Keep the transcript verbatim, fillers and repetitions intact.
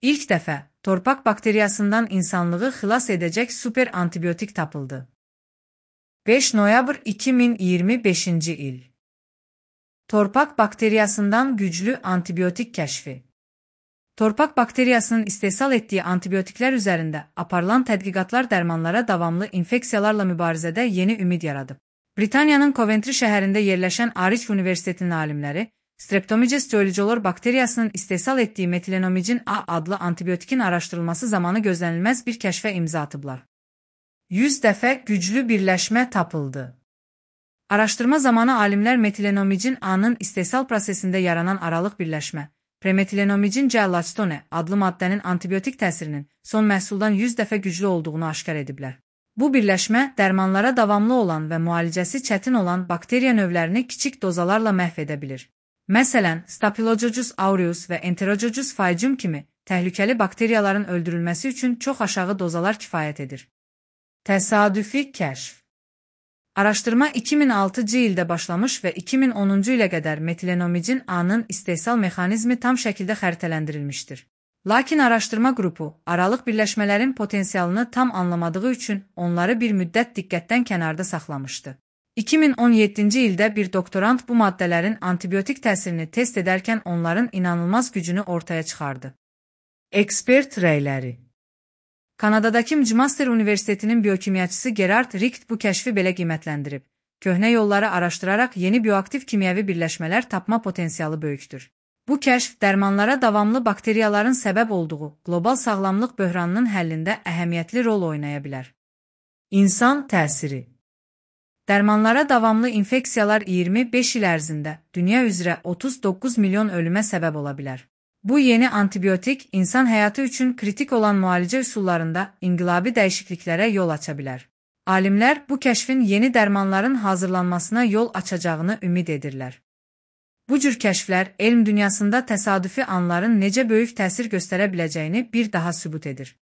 İlk dəfə torpaq bakteriyasından insanlığı xilas edəcək super antibiotik tapıldı. beş noyabr iki min iyirmi beşinci il. Torpaq bakteriyasından güclü antibiotik kəşfi. Torpaq bakteriyasının istehsal etdiyi antibiotiklər üzərində aparılan tədqiqatlar dərmanlara davamlı infeksiyalarla mübarizədə yeni ümid yaradıb. Britaniyanın Coventry şəhərində yerləşən Arich Universitetinin alimləri, Streptomyces ceolicolor bakteriyasının istehsal etdiyi metilenomicin A adlı antibiotikin araşdırılması zamanı gözlənilməz bir kəşfə imza atıblar. yüz dəfə güclü birləşmə tapıldı. Araşdırma zamanı alimlər metilenomicin A-nın istehsal prosesində yaranan aralıq birləşmə, premetilenomicin C-lactone adlı maddənin antibiotik təsirinin son məhsuldan yüz dəfə güclü olduğunu aşkar ediblər. Bu birləşmə dərmanlara davamlı olan və müalicəsi çətin olan bakteriya növlərini kiçik dozalarla məhv edə bilir. Məsələn, Staphylococcus aureus və Enterococcus faecium kimi təhlükəli bakteriyaların öldürülməsi üçün çox aşağı dozalar kifayət edir. Təsadüfi kəşf. Araşdırma iki min altıncı ildə başlamış və iki min onuncu ilə qədər metilenomicin A-nın istehsal mexanizmi tam şəkildə xəritələndirilmişdir. Lakin araşdırma qrupu aralıq birləşmələrin potensialını tam anlamadığı üçün onları bir müddət diqqətdən kənarda saxlamışdı. iki min on yeddinci ildə bir doktorant bu maddələrin antibiotik təsirini test edərkən onların inanılmaz gücünü ortaya çıxardı. Ekspert rəyləri. Kanadadakı McMaster Universitetinin biokimyaçısı Gerard Richt bu kəşfi belə qiymətləndirib. Köhnə yolları araşdıraraq yeni bioaktiv kimyəvi birləşmələr tapma potensialı böyükdür. Bu kəşf dərmanlara davamlı bakteriyaların səbəb olduğu qlobal sağlamlıq böhranının həllində əhəmiyyətli rol oynaya bilər. İnsan təsiri. Dərmanlara davamlı infeksiyalar iyirmi beş il ərzində dünya üzrə otuz doqquz milyon ölümə səbəb ola bilər. Bu yeni antibiotik insan həyatı üçün kritik olan müalicə üsullarında inqilabi dəyişikliklərə yol aça bilər. Alimlər bu kəşfin yeni dərmanların hazırlanmasına yol açacağını ümid edirlər. Bu cür kəşflər elm dünyasında təsadüfi anların necə böyük təsir göstərə biləcəyini bir daha sübut edir.